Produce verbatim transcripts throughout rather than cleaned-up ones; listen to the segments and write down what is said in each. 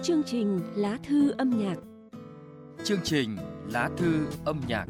Chương trình Lá thư âm nhạc. Chương trình Lá thư âm nhạc.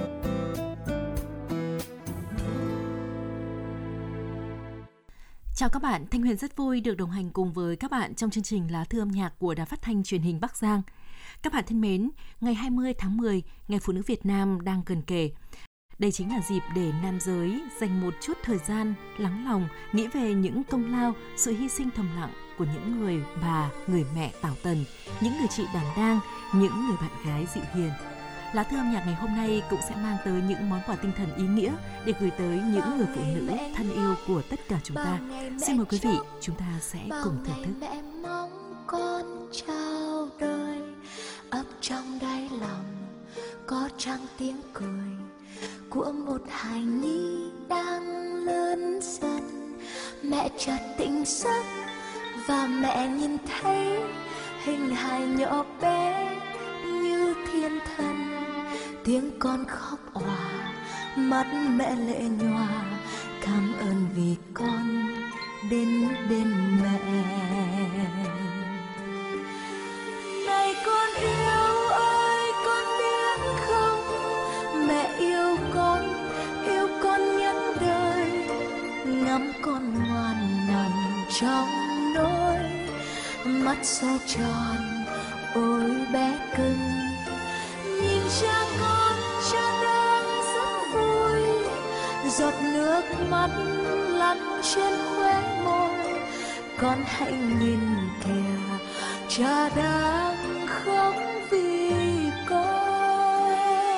Chào các bạn, Thanh Huyền rất vui được đồng hành cùng với các bạn trong chương trình Lá thư âm nhạc của Đài Phát thanh Truyền hình Bắc Giang. Các bạn thân mến, ngày hai mươi tháng mười, Ngày Phụ nữ Việt Nam đang gần kề. Đây chính là dịp để nam giới dành một chút thời gian lắng lòng nghĩ về những công lao, sự hy sinh thầm lặng của những người bà, người mẹ tảo tần, những người chị đảm đang, những người bạn gái dịu hiền. Lá thư âm nhạc ngày hôm nay cũng sẽ mang tới những món quà tinh thần ý nghĩa để gửi tới những người phụ nữ thân yêu của tất cả chúng ta. Xin mời quý vị, chúng ta sẽ cùng thưởng thức. Mẹ mong con chào đời, ấp trong đáy lòng có trăng tiếng cười của một hài nhi đang lớn dần. Mẹ chợt tỉnh giấc và mẹ nhìn thấy hình hài nhỏ bé như thiên thần. Tiếng con khóc òa, mắt mẹ lệ nhòa, cảm ơn vì con đến bên mẹ. Này con yêu ơi, con biết không, mẹ yêu con, yêu con nhất đời. Ngắm con ngoan nằm trong nỗi, mắt xoay tròn, ôi bé cưng. Nhìn cha con, cha đang rất vui, giọt nước mắt lăn trên khóe môi. Con hãy nhìn kìa, cha đang khóc vì con.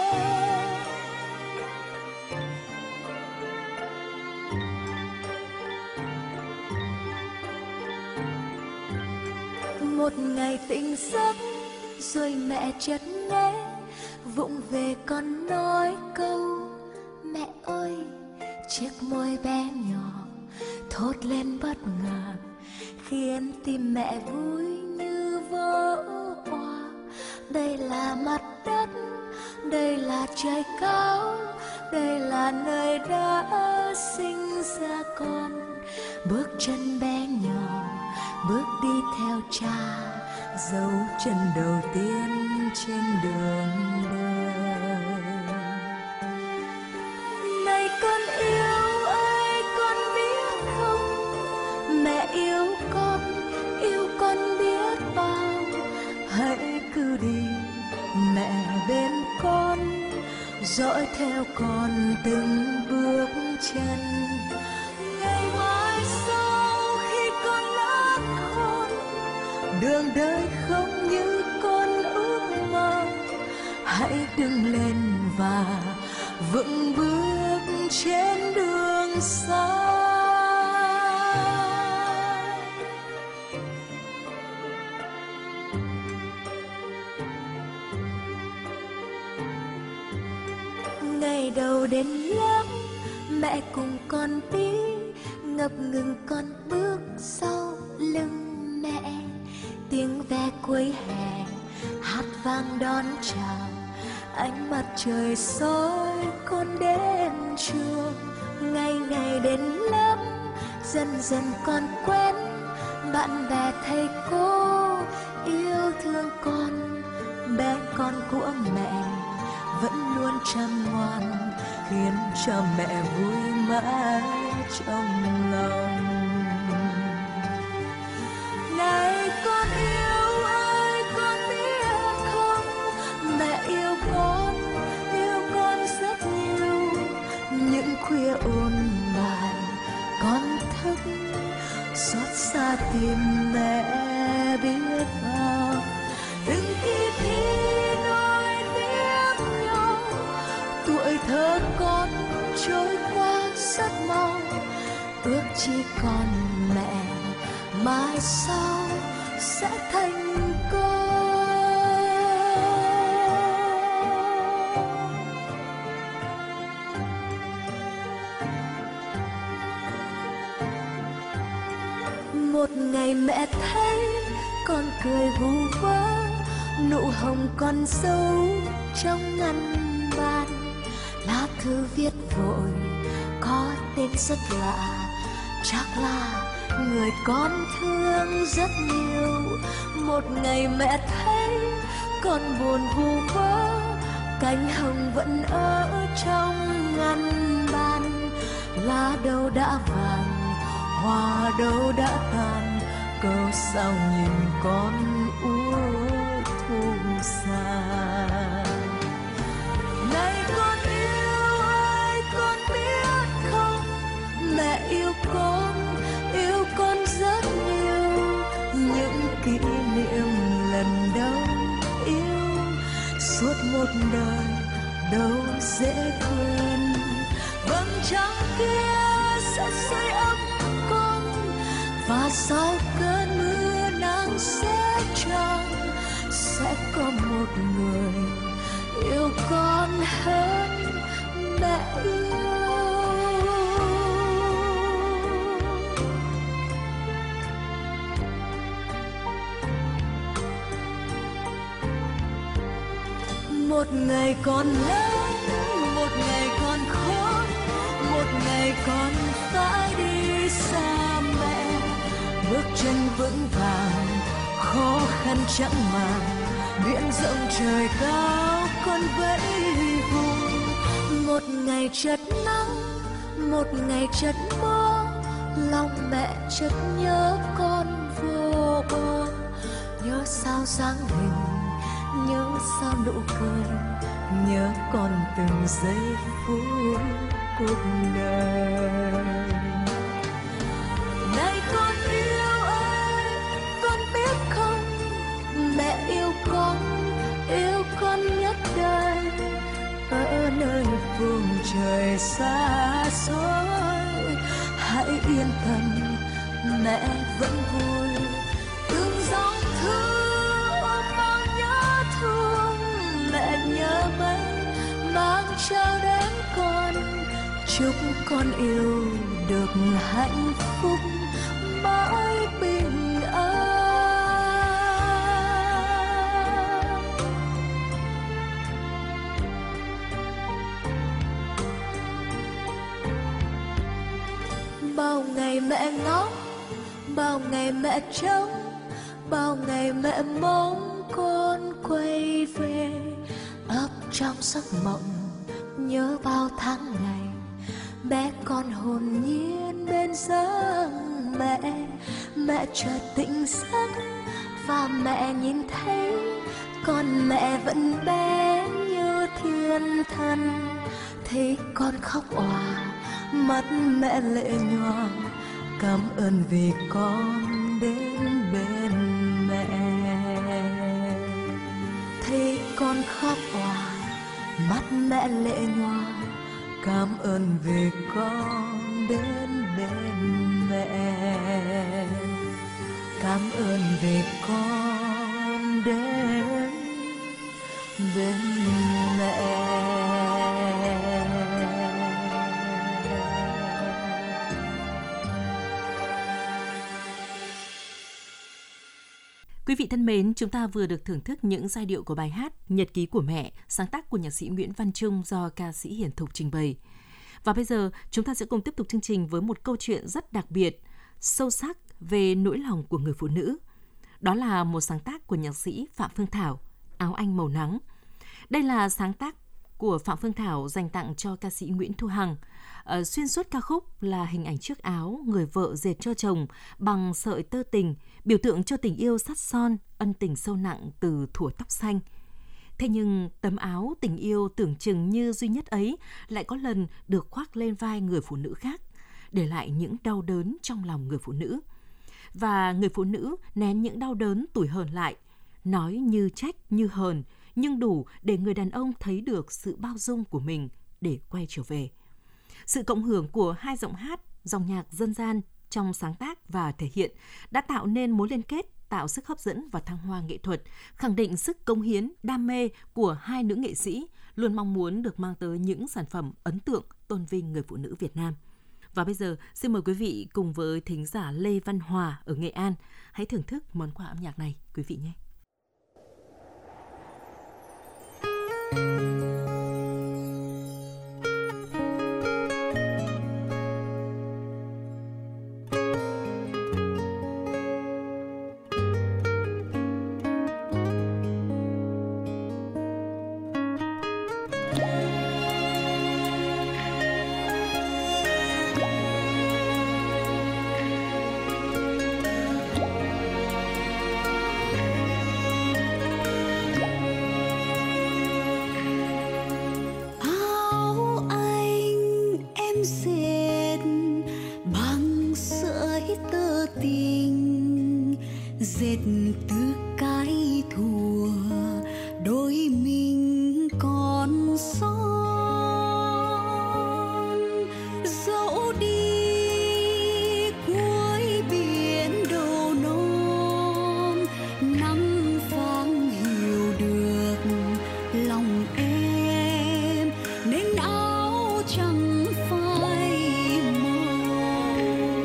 Một ngày tỉnh giấc rồi mẹ chợt nghe vụng về con nói câu mẹ ơi. Chiếc môi bé nhỏ thốt lên bất ngờ, khiến tim mẹ vui như vỡ òa. Đây là mặt đất, đây là trời cao, đây là nơi đã sinh ra con. Bước chân bé nhỏ bước đi theo cha, dấu chân đầu tiên trên đường đời. Này con yêu ơi, con biết không, mẹ yêu con, yêu con biết bao. Hãy cứ đi mẹ bên con, dõi theo con từng bước chân. Ngày mai sau khi con lớn khôn, đường đời không như con ước mơ. Hãy đứng lên và vững bước trên đường xa. Ngày đầu đến lớp, mẹ cùng con đi, ngập ngừng con bước sau lưng mẹ. Tiếng ve cuối hè hát vang đón chào, ánh mặt trời soi con đến trường. Ngày ngày đến lớp, dần dần con quen bạn bè thầy cô yêu thương con. Bé con của mẹ vẫn luôn chăm ngoan, khiến cho mẹ vui mãi trong lòng. Này con yêu ơi, con biết không, mẹ yêu con, yêu con rất nhiều. Những khuya ôn bài con thức, xót xa tìm mẹ biết bao. Từng khi thi nói tiếng nhau, tuổi thơ con trôi qua rất mau. Ước chỉ còn mẹ mai sau sẽ thành công. Một ngày mẹ thấy con cười vu vơ, nụ hồng con dấu trong ngăn bàn. Lá thư viết vội có tên rất lạ, chắc là người con thương rất nhiều. Một ngày mẹ thấy con buồn vu vơ, cánh hồng vẫn ở trong ngăn bàn. Lá đâu đã vàng, hoa đâu đã tàn, cớ sao nhìn con úa thu xa. Này con yêu ơi, con biết không, mẹ yêu con, yêu con rất nhiều. Những kỷ niệm lần đầu yêu, suốt một đời đâu dễ quên. Vầng trăng kia sẽ sưởi ấm con, và sau cơn mưa nắng sẽ trăng, sẽ có một người yêu con hơn mẹ yêu. Một ngày còn lớn, một ngày còn khó, một ngày còn phải đi xa mẹ. Bước chân vững vàng, khó khăn chẳng màng, biển rộng trời cao con vẫy vùng. Một ngày chợt nắng, một ngày chợt mưa, lòng mẹ chợt nhớ con vô bờ. Nhớ sao sáng hình, nhớ sao nụ cười, nhớ con từng giây phút cuộc đời. Này con yêu ơi, con biết không, mẹ yêu con, yêu con nhất đời. Ở nơi phương trời xa xôi, hãy yên tâm, mẹ vẫn vui. Từng dòng thư ôm bao nhớ thương, mẹ nhớ mấy mang trao đến con. Chúc con yêu được hạnh phúc mãi bình an. Bao ngày mẹ ngóng, bao ngày mẹ trông, bao ngày mẹ mong con quay về. Ấp trong giấc mộng nhớ bao tháng ngày, bé con hồn nhiên bên giấc mẹ. Mẹ chợt tỉnh giấc và mẹ nhìn thấy con mẹ vẫn bé như thiên thần. Thấy con khóc òa, mắt mẹ lệ nhòa, cảm ơn vì con đến bên mẹ. Thấy con khóc òa, mắt mẹ lệ nhòa, cảm ơn vì con đến bên mẹ. Cảm ơn vì con đến bên mẹ. Quý vị thân mến, chúng ta vừa được thưởng thức những giai điệu của bài hát Nhật ký của mẹ, sáng tác của nhạc sĩ Nguyễn Văn Trung do ca sĩ Hiền Thục trình bày. Và bây giờ, chúng ta sẽ cùng tiếp tục chương trình với một câu chuyện rất đặc biệt, sâu sắc về nỗi lòng của người phụ nữ. Đó là một sáng tác của nhạc sĩ Phạm Phương Thảo, Áo Anh Màu Nắng. Đây là sáng tác của Phạm Phương Thảo dành tặng cho ca sĩ Nguyễn Thu Hằng. Ờ, xuyên suốt ca khúc là hình ảnh chiếc áo người vợ dệt cho chồng bằng sợi tơ tình, biểu tượng cho tình yêu sắt son, ân tình sâu nặng từ thuở tóc xanh. Thế nhưng tấm áo tình yêu tưởng chừng như duy nhất ấy lại có lần được khoác lên vai người phụ nữ khác, để lại những đau đớn trong lòng người phụ nữ. Và người phụ nữ nén những đau đớn tủi hờn lại, nói như trách như hờn, nhưng đủ để người đàn ông thấy được sự bao dung của mình để quay trở về. Sự cộng hưởng của hai giọng hát, dòng nhạc dân gian trong sáng tác và thể hiện đã tạo nên mối liên kết, tạo sức hấp dẫn và thăng hoa nghệ thuật, khẳng định sức cống hiến, đam mê của hai nữ nghệ sĩ, luôn mong muốn được mang tới những sản phẩm ấn tượng tôn vinh người phụ nữ Việt Nam. Và bây giờ, xin mời quý vị cùng với thính giả Lê Văn Hòa ở Nghệ An, hãy thưởng thức món quà âm nhạc này quý vị nhé. tình dệt từ cái thùa đôi mình còn son dẫu đi cuối biển đầu non nắng vàng hiểu được lòng em nên áo chẳng phai màu.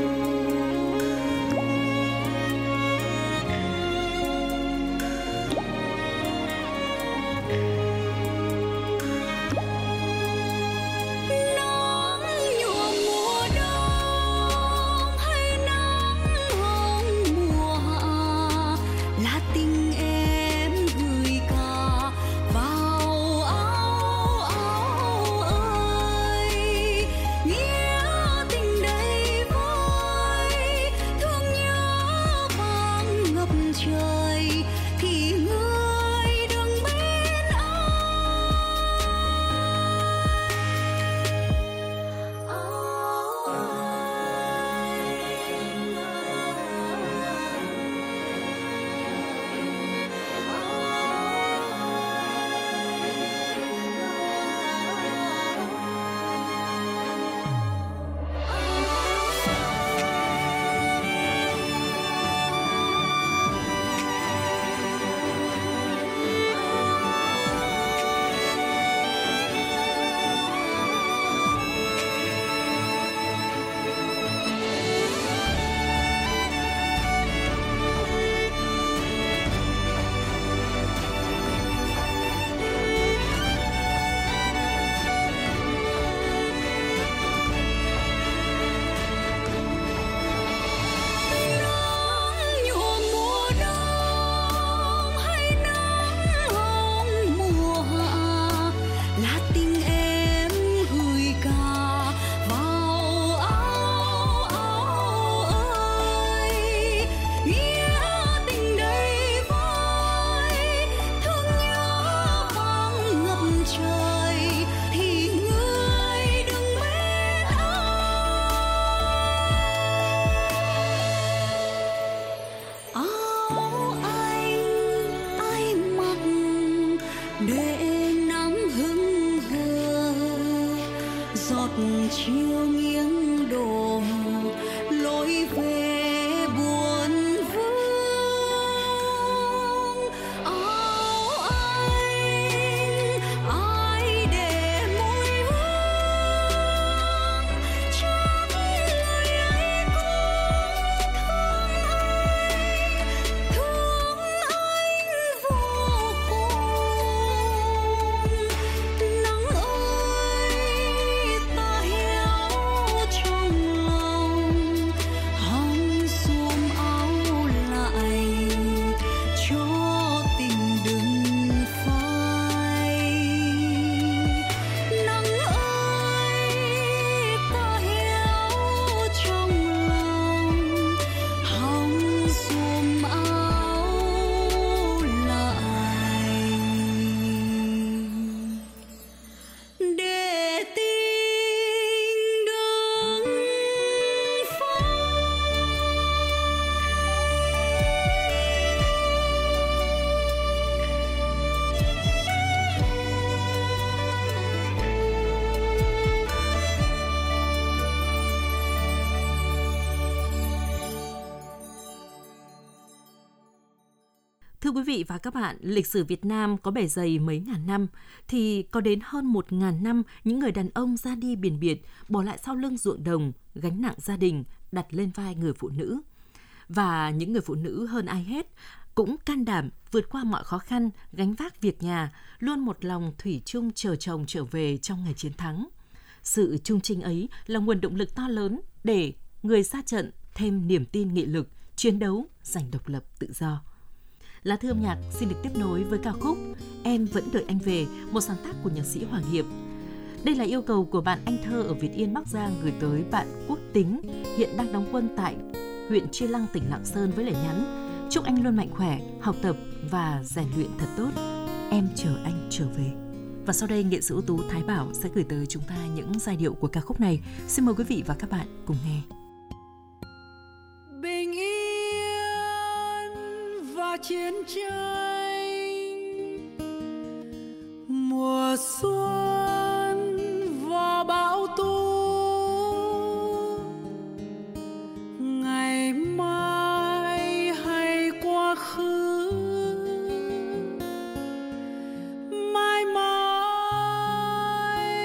Nắng nhuộm mùa đông hay nắng hồng mùa hạ là tình em gửi cả vào áo áo ơi. Nghĩa tình đầy vơi thương nhớ vang ngập trời thì người đừng bên nhuộm mùa đông hay nắng hồng mùa hạ là tình em gửi cả vào áo áo ơi. Nghĩa tình đầy vơi thương nhớ vang ngập trời thì người đừng bên áo anh ai mặc để nắng hững hờ giọt chiều nghiêng đổ lối về buồn vương. Áo anh ai để mùi hương chắc lời ấy cũng thương anh vô cùng. Nắng ơi ta héo trong lòng hong xùm áo lại cho tình đừng phai. Nắng ơi ta héo trong lòng hong xùm áo lại để tình đừng phai. Thưa quý vị và các bạn, lịch sử Việt Nam có bề dày mấy ngàn năm, thì có đến hơn một ngàn năm những người đàn ông ra đi biển biệt, bỏ lại sau lưng ruộng đồng, gánh nặng gia đình, đặt lên vai người phụ nữ. Và những người phụ nữ hơn ai hết cũng can đảm vượt qua mọi khó khăn, gánh vác việc nhà, luôn một lòng thủy chung chờ chồng trở về trong ngày chiến thắng. Sự trung trinh ấy là nguồn động lực to lớn để người ra trận thêm niềm tin nghị lực, chiến đấu giành độc lập tự do. Lá thư âm nhạc xin được tiếp nối với ca khúc Em vẫn đợi anh về, một sáng tác của nhạc sĩ Hoàng Hiệp. Đây là yêu cầu của bạn Anh Thơ ở Việt Yên, Bắc Giang gửi tới bạn Quốc Tính, hiện đang đóng quân tại huyện Chi Lăng, tỉnh Lạng Sơn với lời nhắn: chúc anh luôn mạnh khỏe, học tập và rèn luyện thật tốt. Em chờ anh trở về. Và sau đây nghệ sĩ ưu tú Thái Bảo sẽ gửi tới chúng ta những giai điệu của ca khúc này. Xin mời quý vị và các bạn cùng nghe. bình yên và chiến tranh, mùa xuân và bão tố, ngày mai hay quá khứ, mãi mãi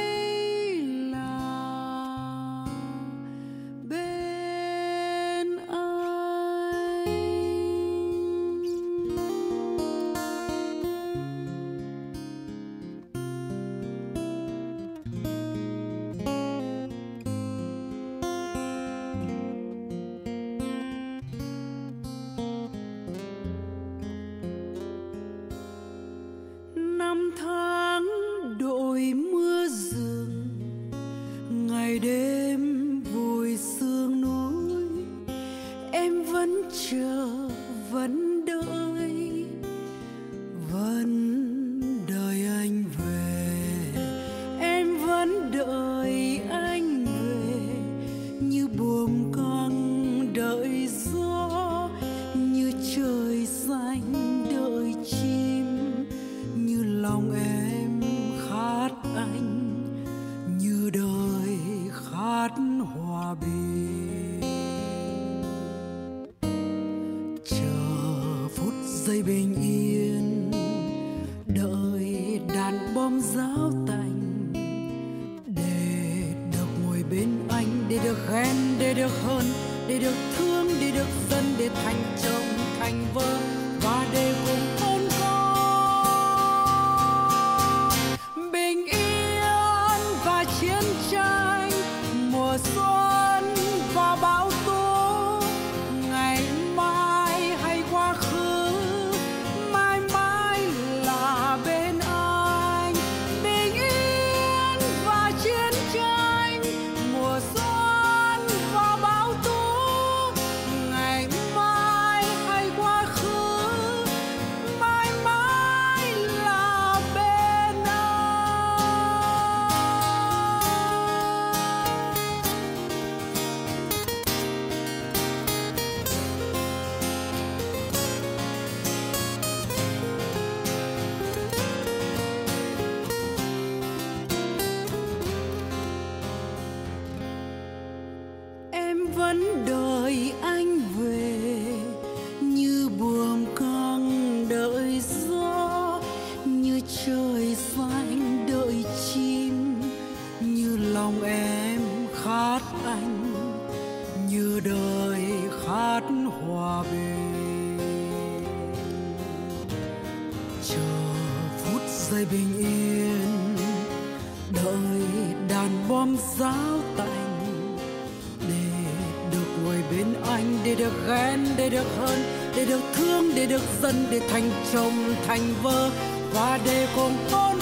là bên anh. Năm tháng đội mưa rừng, ngày đêm vùi sương núi, em vẫn chờ vẫn đợi, vẫn đợi anh về, em vẫn đợi anh về, như buồm căng đợi gió, như trời xanh đợi chim, như lòng em khát anh, như đời khát hòa bình. Chờ phút giây bình yên, đợi đàn bom giáo tành, để được ngồi bên anh, để được ghen, để được hơn, để được thương, để được dân, để thành chồng thành vợ và để cùng ôn bình yên và chiến tranh, mùa xuân và bão tố, ngày mai hay quá khứ, mãi mãi là bên anh. Bình yên và chiến tranh, mùa xuân và bão tố, ngày mai hay quá khứ, mãi mãi là bên anh. Em vẫn đợi anh về, như buồm căng đợi gió, như trời xanh đợi chim, như lòng em khát anh, như đời khát hòa bình. Chờ phút giây bình yên, đợi đàn bom giáo tành, để được ngồi bên anh, để được ghen, để được hơn, để được thương, để được dân, để thành chồng thành vợ và để cùng con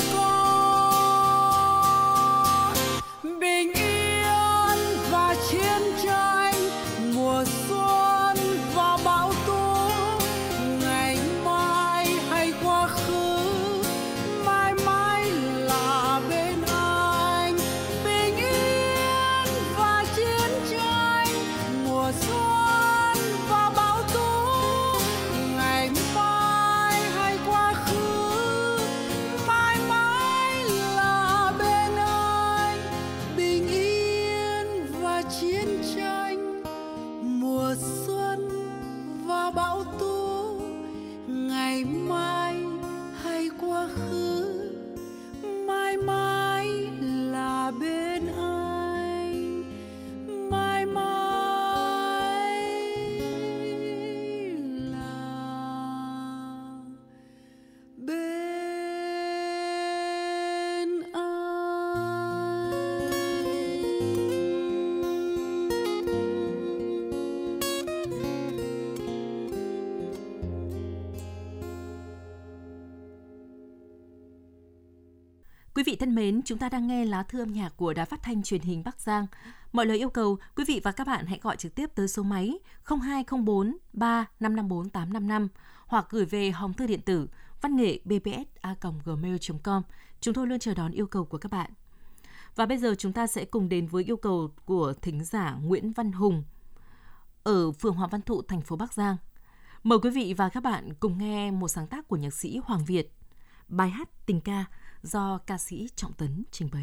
con. Bình yên và chiến tranh, mùa xuân và bão tố, ngày mai hay quá khứ, mãi mãi là bên anh. Bình yên và chiến tranh, mùa xuân và bão tố, ngày mai hay quá khứ, mãi mãi là bên anh. Bình yên và chiến tranh, mùa xuân và bão tố, ngày mai hay quá khứ, mãi mãi là bên anh. Mãi mãi là bên anh. Quý vị thân mến, chúng ta đang nghe lá thư âm nhạc của Đài Phát thanh Truyền hình Bắc Giang. Mọi lời yêu cầu, quý vị và các bạn hãy gọi trực tiếp tới số máy không hai không bốn ba năm năm bốn tám năm năm hoặc gửi về hòm thư điện tử văn nghệ b p s a còng gmail chấm com. Chúng tôi luôn chờ đón yêu cầu của các bạn. Và bây giờ chúng ta sẽ cùng đến với yêu cầu của thính giả Nguyễn Văn Hùng. ở phường Hoàng Văn Thụ, thành phố Bắc Giang. Mời quý vị và các bạn cùng nghe một sáng tác của nhạc sĩ Hoàng Việt, bài hát tình ca do ca sĩ Trọng Tấn trình bày.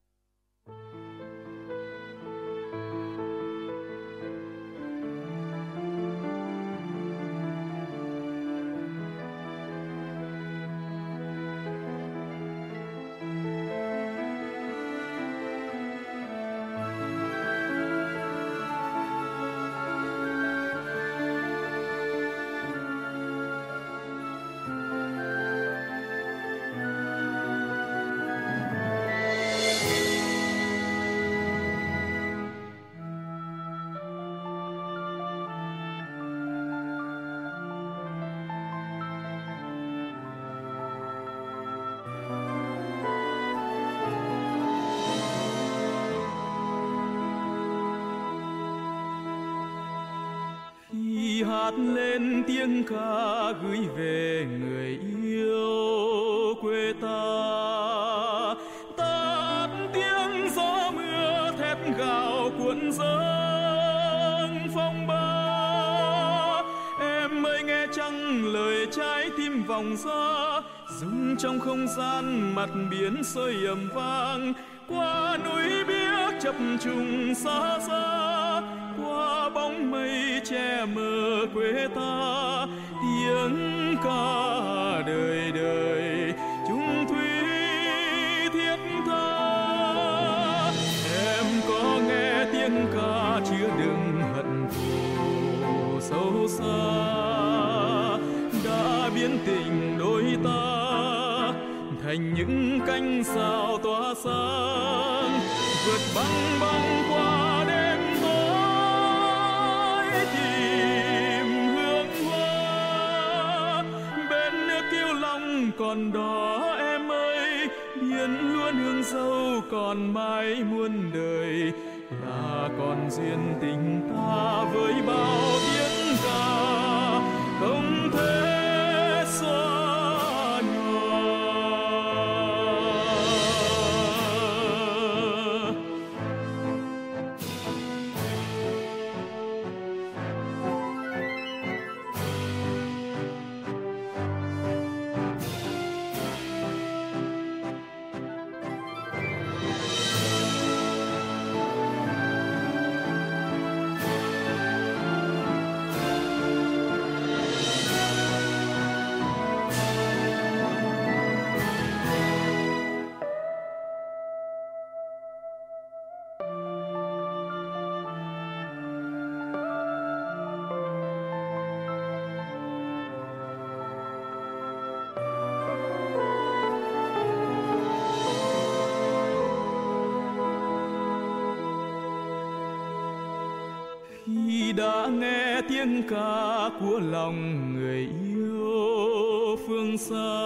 Hát lên tiếng ca gửi về người yêu quê ta, tát tiếng gió mưa thét gào cuộn dâng phong ba. Em ơi nghe chăng lời trái tim vòng ra, rung trong không gian mặt biển sôi ầm vang, qua núi biếc chập trùng xa xa, qua bóng mây che mờ quê ta, tiếng ca đời đời chung thủy thiết tha. Em có nghe tiếng ca chứa đựng hận thù sâu xa, đã biến tình đôi ta thành những cánh sao tỏa sáng, vượt băng băng qua đêm tối tìm hương hoa. Bên nước Kiêu Long còn đó em ơi, biển luôn hương dâu còn mãi muôn đời, là còn duyên tình ta với bao tiếng ca không thể xóa. Đã nghe tiếng ca của lòng người yêu phương xa,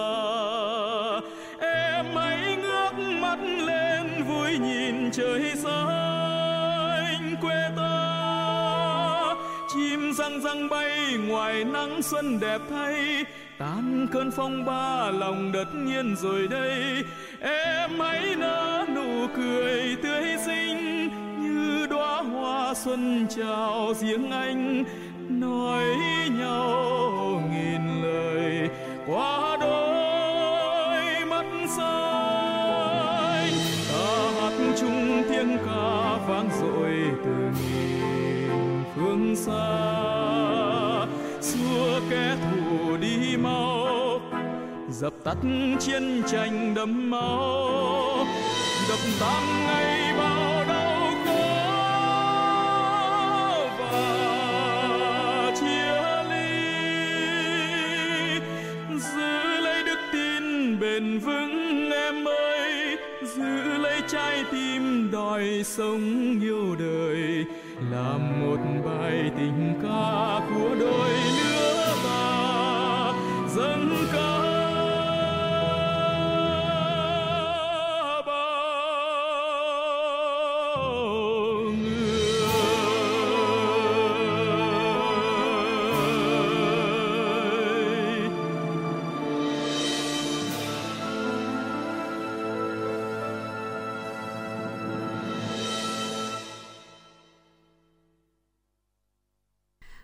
em hãy ngước mắt lên vui nhìn trời xanh quê ta. Chim răng răng bay ngoài nắng xuân đẹp thay, tan cơn phong ba lòng đất nhiên rồi đây. Em hãy nở nụ cười tươi xinh như đóa hoa xuân chào riêng anh, nói nhau nghìn lời qua đôi mắt xanh. Ta hát chung tiếng ca vang dội từ nghìn phương xa, xua kẻ thù đi mau, dập tắt chiến tranh đẫm máu, đập tan ngày bao đau khổ và chia ly. Giữ lấy đức tin bền vững em ơi, giữ lấy trái tim đòi sống yêu đời, làm một bài tình ca của đôi lứa ta dâng ca.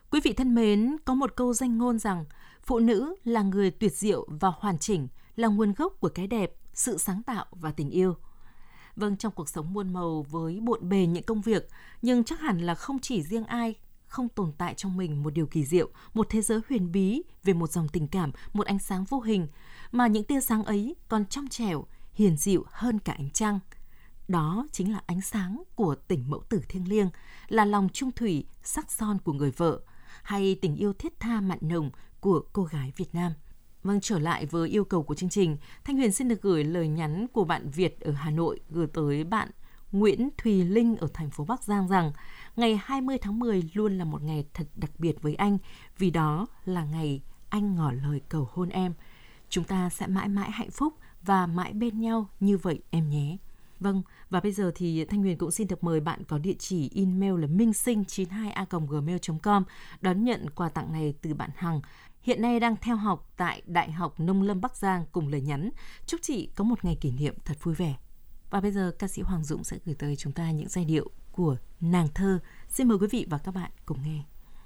Quý vị thân mến, có một câu danh ngôn rằng phụ nữ là người tuyệt diệu và hoàn chỉnh, là nguồn gốc của cái đẹp, sự sáng tạo và tình yêu. Vâng, trong cuộc sống muôn màu với bộn bề những công việc, nhưng chắc hẳn là không chỉ riêng ai không tồn tại trong mình một điều kỳ diệu, một thế giới huyền bí về một dòng tình cảm, một ánh sáng vô hình, mà những tia sáng ấy còn trong trẻo, hiền dịu hơn cả ánh trăng. Đó chính là ánh sáng của tình mẫu tử thiêng liêng, là lòng trung thủy, sắc son của người vợ, hay tình yêu thiết tha mặn nồng của cô gái Việt Nam. Vâng, trở lại với yêu cầu của chương trình, Thanh Huyền xin được gửi lời nhắn của bạn Việt ở Hà Nội gửi tới bạn Nguyễn Thùy Linh ở thành phố Bắc Giang rằng ngày hai mươi tháng mười luôn là một ngày thật đặc biệt với anh, vì đó là ngày anh ngỏ lời cầu hôn em. Chúng ta sẽ mãi mãi hạnh phúc và mãi bên nhau như vậy em nhé. Vâng, và bây giờ thì Thanh Huyền cũng xin được mời bạn có địa chỉ email là minh sinh chín hai a còng gmail chấm com đón nhận quà tặng này từ bạn Hằng. Hiện nay đang theo học tại Đại học Nông lâm Bắc Giang cùng lời nhắn. Chúc chị có một ngày kỷ niệm thật vui vẻ. Và bây giờ ca sĩ Hoàng Dũng sẽ gửi tới chúng ta những giai điệu của Nàng thơ. Xin mời quý vị và các bạn cùng nghe.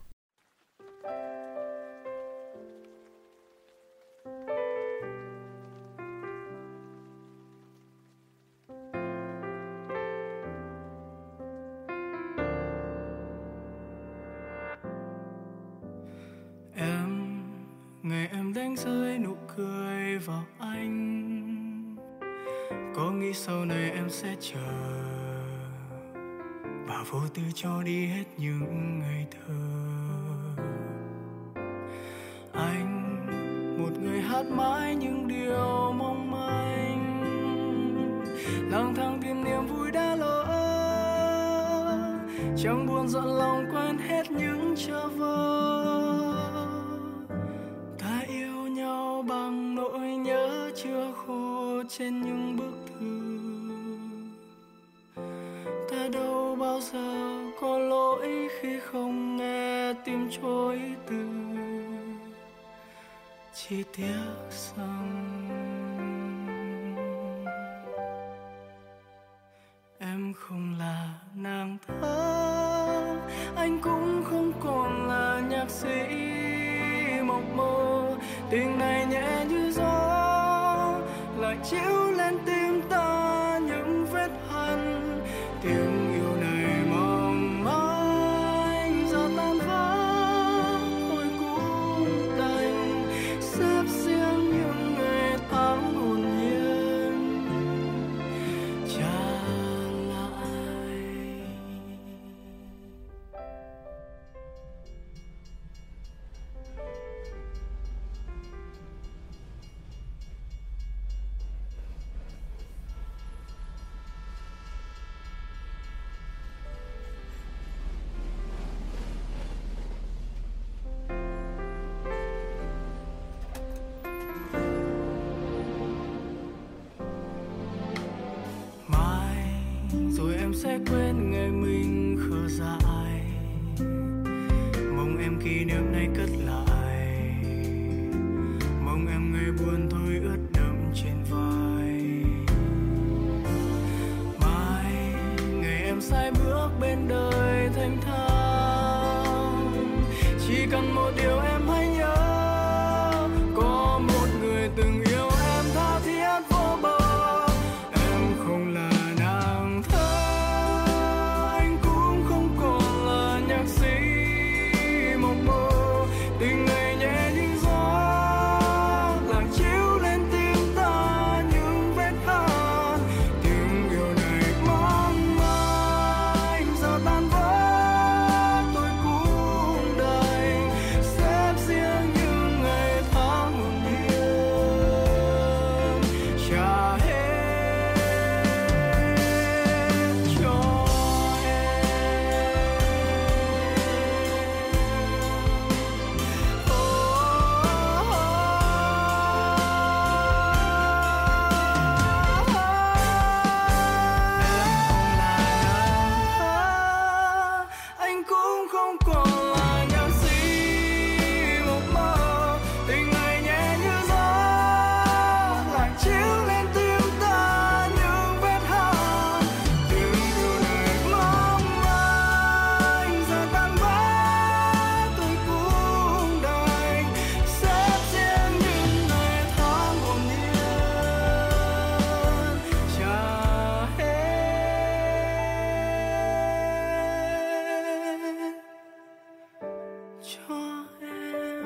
Ngày em đánh rơi nụ cười vào anh, có nghĩ sau này em sẽ chờ và vô tư cho đi hết những ngày thơ. Anh một người hát mãi những điều mong manh, lang thang tìm niềm vui đã lỡ, chẳng buồn dọn lòng quên hết những trở vơ. Bằng nỗi nhớ chưa khô trên những bức thư, ta đâu bao giờ có lỗi khi không nghe tim chối từ. Chỉ tiếc rằng em không là nàng thơ, anh cũng không còn là nhạc sĩ mộng mơ. Tình này nhẹ như gió lại chiếu lên tim ta những vết hằn. Tiếng yêu này mong manh giờ tan vỡ, thôi cũng đành xếp riêng những ngày tháng hồn nhiên trả lại. Rồi em sẽ quên ngày mình khờ dại, mong em kỷ niệm này cất lại, mong em ngày buồn thôi ướt đẫm trên vai. Mai ngày em sai bước bên đời thanh thang, chỉ cần một điều em hãy nhớ, có một người từng yêu em tha thiết vô bờ. Em không là tình ngày nhẹ như gió lại chiếu lên tim ta những vết hằn. Tiếng yêu này mong manh giờ tan vỡ, tôi cũng đành sẽ cho em.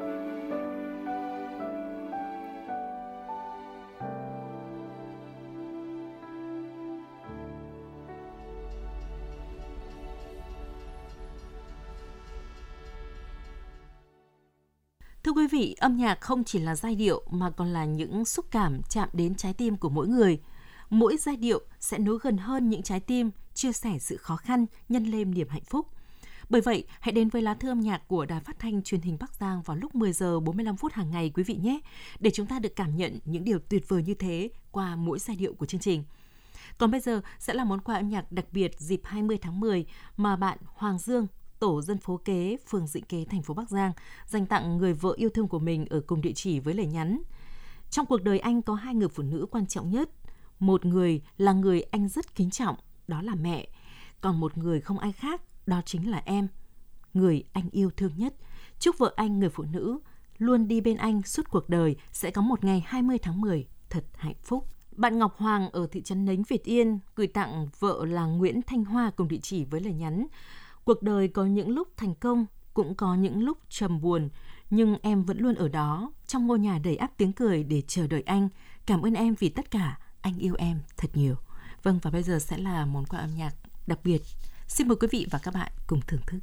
Thưa quý vị, âm nhạc không chỉ là giai điệu mà còn là những xúc cảm chạm đến trái tim của mỗi người. Mỗi giai điệu sẽ nối gần hơn những trái tim, chia sẻ sự khó khăn, nhân lên niềm hạnh phúc. Bởi vậy, hãy đến với lá thư âm nhạc của Đài Phát thanh Truyền hình Bắc Giang vào lúc mười giờ bốn mươi lăm phút hàng ngày quý vị nhé, để chúng ta được cảm nhận những điều tuyệt vời như thế qua mỗi giai điệu của chương trình. Còn bây giờ sẽ là món quà âm nhạc đặc biệt dịp hai mươi tháng mười mà bạn Hoàng Dương, tổ dân phố Kế, phường Dĩnh Kế, thành phố Bắc Giang dành tặng người vợ yêu thương của mình ở cùng địa chỉ với lời nhắn: trong cuộc đời anh có hai người phụ nữ quan trọng nhất. Một người là người anh rất kính trọng, đó là mẹ. Còn một người không ai khác, đó chính là em, người anh yêu thương nhất. Chúc vợ anh, người phụ nữ, luôn đi bên anh suốt cuộc đời, sẽ có một ngày hai mươi tháng mười thật hạnh phúc. Bạn Ngọc Hoàng ở thị trấn Nánh, Việt Yên gửi tặng vợ là Nguyễn Thanh Hoa cùng địa chỉ với lời nhắn: cuộc đời có những lúc thành công, cũng có những lúc trầm buồn, nhưng em vẫn luôn ở đó, trong ngôi nhà đầy ắp tiếng cười để chờ đợi anh. Cảm ơn em vì tất cả, anh yêu em thật nhiều. Vâng, và bây giờ sẽ là món quà âm nhạc đặc biệt. Xin mời quý vị và các bạn cùng thưởng thức.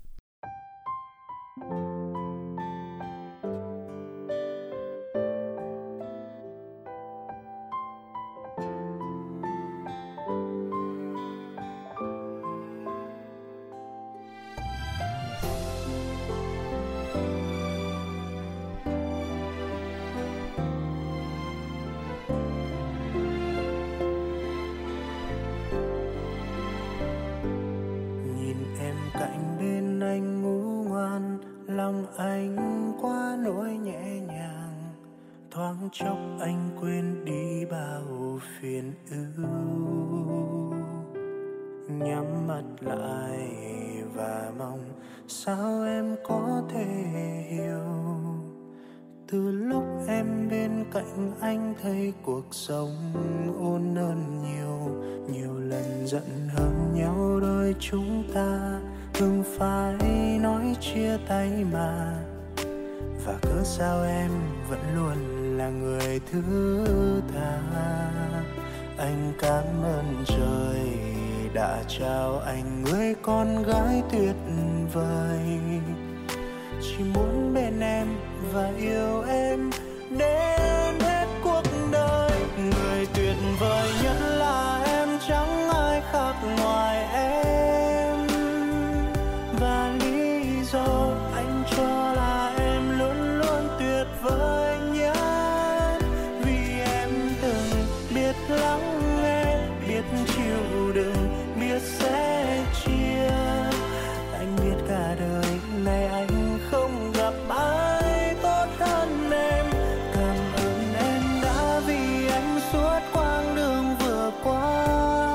Lòng anh quá nỗi nhẹ nhàng, thoáng chốc anh quên đi bao phiền ưu. Nhắm mắt lại và mong sao em có thể hiểu. Từ lúc em bên cạnh anh thấy cuộc sống ôn hơn nhiều. Nhiều lần giận hờn nhau đôi chúng ta từng phải nói chia tay mà. Và cớ sao em vẫn luôn là người thứ tha. Anh cảm ơn trời đã trao anh người con gái tuyệt vời. Chỉ muốn bên em và yêu em đến hết cuộc đời. Người tuyệt vời nhất là em, chẳng ai khác ngoài em. Và lý do anh cho là em luôn luôn tuyệt vời nhất, vì em từng biết lắng nghe, biết chịu đựng, biết sẻ chia. Anh biết cả đời này anh không gặp ai tốt hơn em. Cảm ơn em đã vì anh suốt quãng đường vừa qua,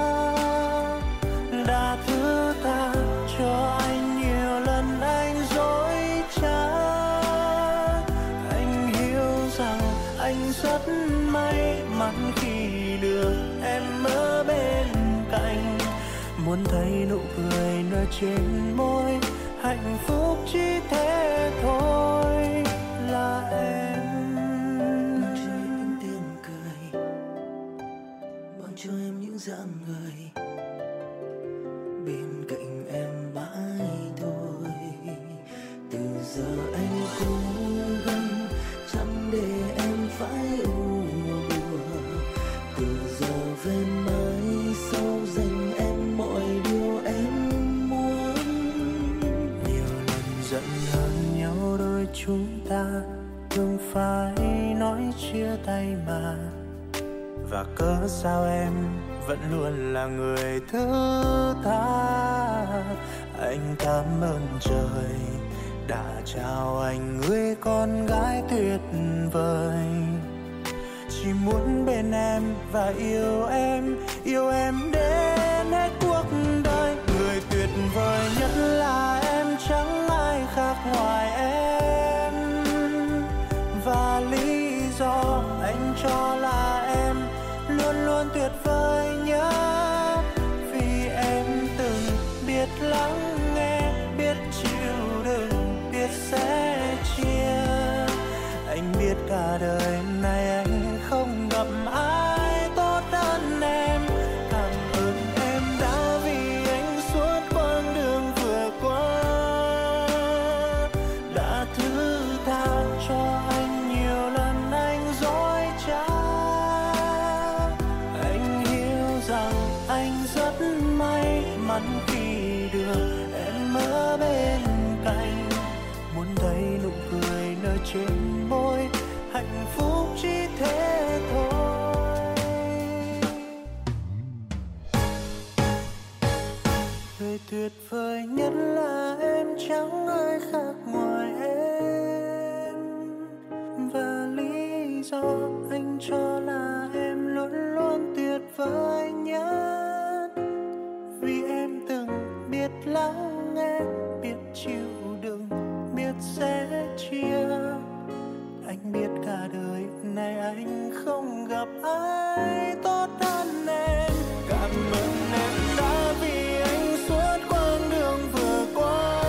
đã thứ tha cho anh nhiều lần anh dối trá. Anh hiểu rằng anh rất may mắn khi được em ở bên cạnh. Muốn thấy nụ cười nở trên môi, hạnh phúc chỉ thế thôi là em. Mang cho em những tiếng cười, mang cho em những dáng người, bên cạnh em mãi thôi. Từ giờ anh cố gắng chẳng để em phải u buồn. Từ giờ về mai sau dành em mọi điều em muốn. Nhiều lần giận hờn nhau đôi chúng ta thường phải nói chia tay mà. Và cớ sao em vẫn luôn là người thứ tha. Anh cảm ơn trời đã trao anh người con gái tuyệt vời. Chỉ muốn bên em và yêu em, yêu em đến hết cuộc đời. Người tuyệt vời nhất là em, chẳng ai khác ngoài em. Và lý do anh cho là em luôn luôn tuyệt vời nhất, vì em từng biết lắng nghe, biết chịu đựng, biết sẻ hạnh phúc chỉ thế thôi. Người tuyệt vời nhất là em, chẳng ai khác ngoài em. Và lý do anh cho là em luôn luôn tuyệt vời nhất, vì em từng biết lắng nghe, biết chịu đựng, biết sẻ chia. Anh biết cả đời này anh không gặp ai tốt hơn em. Cảm ơn em đã vì anh suốt quãng đường vừa qua,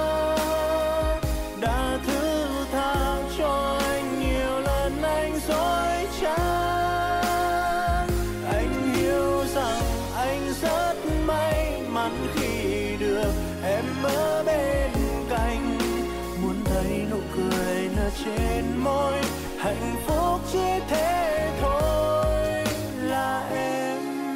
đã thứ tha cho anh nhiều lần anh dối trá. Anh hiểu rằng anh rất may mắn khi được em ở bên cạnh. Muốn thấy nụ cười nở trên môi, hạnh phúc chỉ thế thôi là em.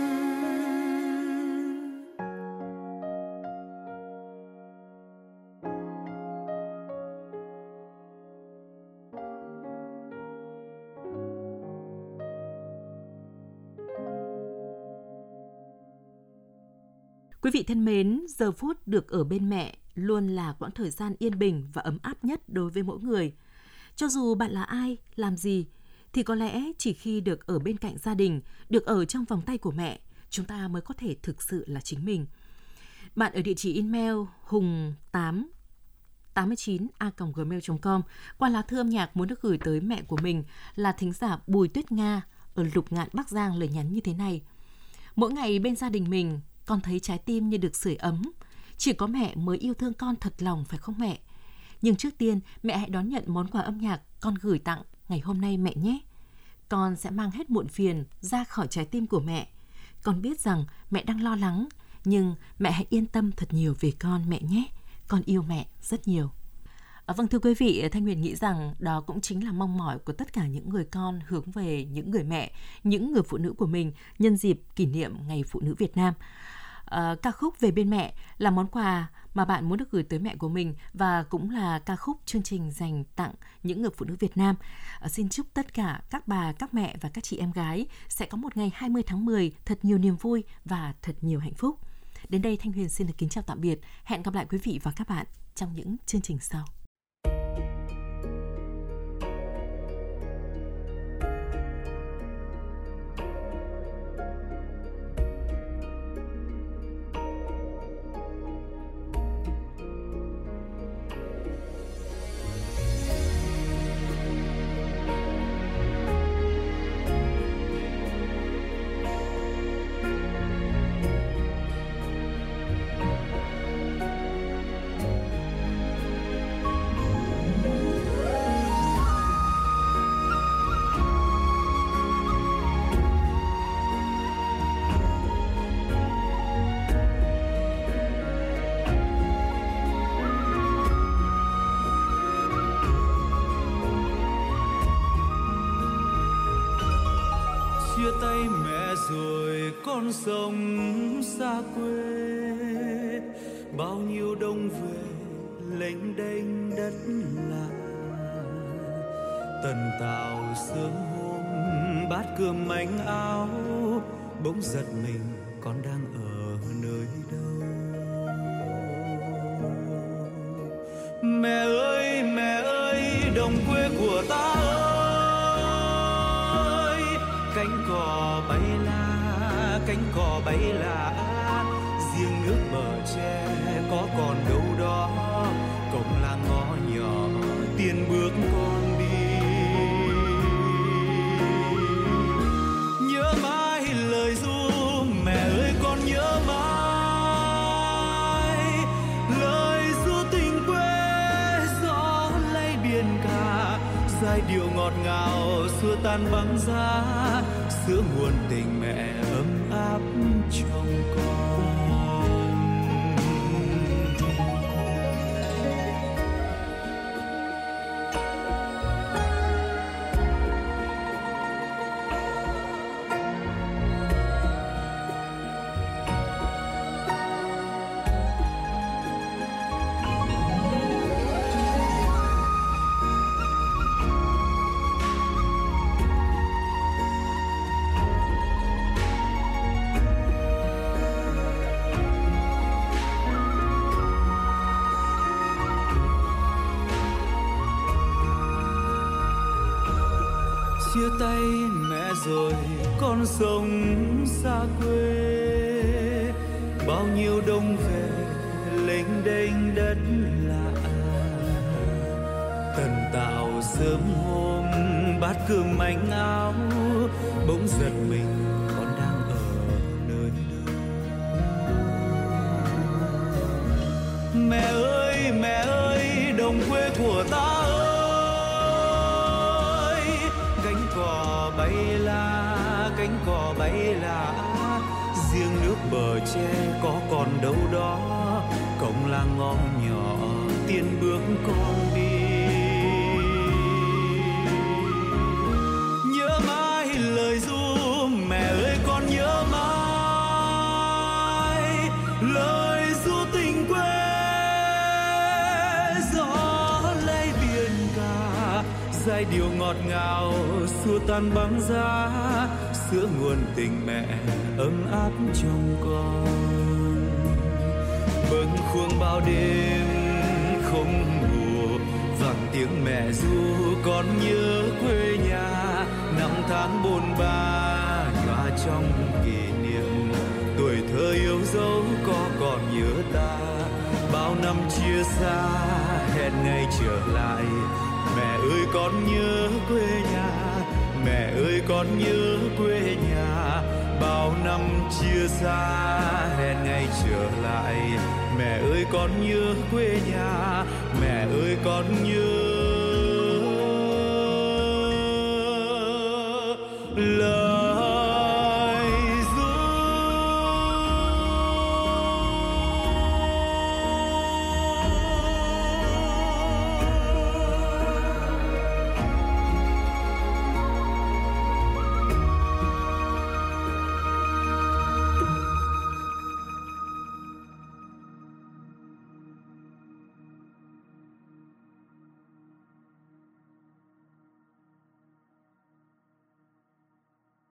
Quý vị thân mến, giờ phút được ở bên mẹ luôn là quãng thời gian yên bình và ấm áp nhất đối với mỗi người. Cho dù bạn là ai, làm gì, thì có lẽ chỉ khi được ở bên cạnh gia đình, được ở trong vòng tay của mẹ, chúng ta mới có thể thực sự là chính mình. Bạn ở địa chỉ email hùng tám tám mươi chín a còng gmail chấm com qua lá thư âm nhạc muốn được gửi tới mẹ của mình là thính giả Bùi Tuyết Nga ở Lục Ngạn, Bắc Giang lời nhắn như thế này. Mỗi ngày bên gia đình mình, con thấy trái tim như được sưởi ấm. Chỉ có mẹ mới yêu thương con thật lòng phải không mẹ? Nhưng trước tiên, mẹ hãy đón nhận món quà âm nhạc con gửi tặng ngày hôm nay mẹ nhé. Con sẽ mang hết muộn phiền ra khỏi trái tim của mẹ. Con biết rằng mẹ đang lo lắng, nhưng mẹ hãy yên tâm thật nhiều về con mẹ nhé. Con yêu mẹ rất nhiều. À, vâng thưa quý vị, Thanh Huyền nghĩ rằng đó cũng chính là mong mỏi của tất cả những người con hướng về những người mẹ, những người phụ nữ của mình nhân dịp kỷ niệm Ngày Phụ nữ Việt Nam. À, ca khúc Về Bên Mẹ là món quà mà bạn muốn được gửi tới mẹ của mình và cũng là ca khúc chương trình dành tặng những người phụ nữ Việt Nam. À, xin chúc tất cả các bà, các mẹ và các chị em gái sẽ có một ngày hai mươi tháng mười thật nhiều niềm vui và thật nhiều hạnh phúc. Đến đây Thanh Huyền xin được kính chào tạm biệt. Hẹn gặp lại quý vị và các bạn trong những chương trình sau. Chia tay mẹ rồi con sống xa quê, bao nhiêu đông về lênh đênh đất lạ. Tần tảo sớm hôm bát cơm manh áo, bỗng giật mình con đang ở nơi đâu. Mẹ ơi mẹ ơi đồng quê của ta ơi, cánh cò bay la cánh cò bay la, riêng nước bờ tre có còn đâu đó, cổng làng ngõ nhỏ tiền bước con đi. Nhớ mãi lời ru mẹ ơi con nhớ mãi lời ru tình quê, gió lay biển cả giai điệu ngọt ngào xua tan băng giá, sữa nguồn tình mẹ ấm áp trong con. chia tay mẹ rồi con sống xa quê, bao nhiêu đông về lênh đênh đất lạ. Tần tảo sớm hôm bát cơm manh áo, bỗng giật mình con đang ở nơi đâu. Mẹ ơi mẹ ơi đồng quê của ta ơi, cánh cò bay la cánh cò bay la, riêng nước bờ tre có còn đâu đó, cổng làng ngõ nhỏ tiên bước con đi. Nhớ mãi lời ru mẹ ơi con nhớ mãi lời ru tình quê, gió lay biển cả giai điệu ngọt ngào xua tan băng giá, sữa nguồn tình mẹ ấm áp trong con. Bâng khuâng bao đêm không ngủ, vang tiếng mẹ ru con nhớ quê nhà, năm tháng bôn ba nhòa trong kỷ niệm, tuổi thơ yêu dấu có còn nhớ ta, bao năm chia xa hẹn ngày trở lại. Mẹ ơi con nhớ quê nhà, mẹ ơi con nhớ quê nhà, bao năm chia xa hẹn ngày trở lại. Mẹ ơi con nhớ quê nhà, mẹ ơi con nhớ